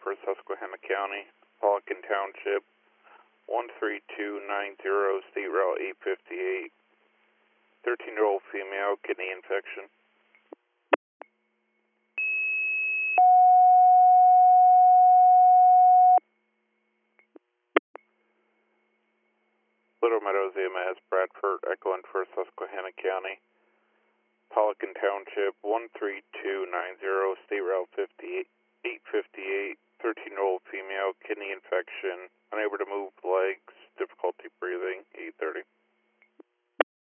for Susquehanna County, Pelican Township, 13290, State Route 858, 13-year-old female, kidney infection. Little Meadows EMS, Bradford, echoing for Susquehanna County, Pelican Township, 13290, State Route 858, 13-year-old female, kidney infection, unable to move legs, difficulty breathing, 8:30.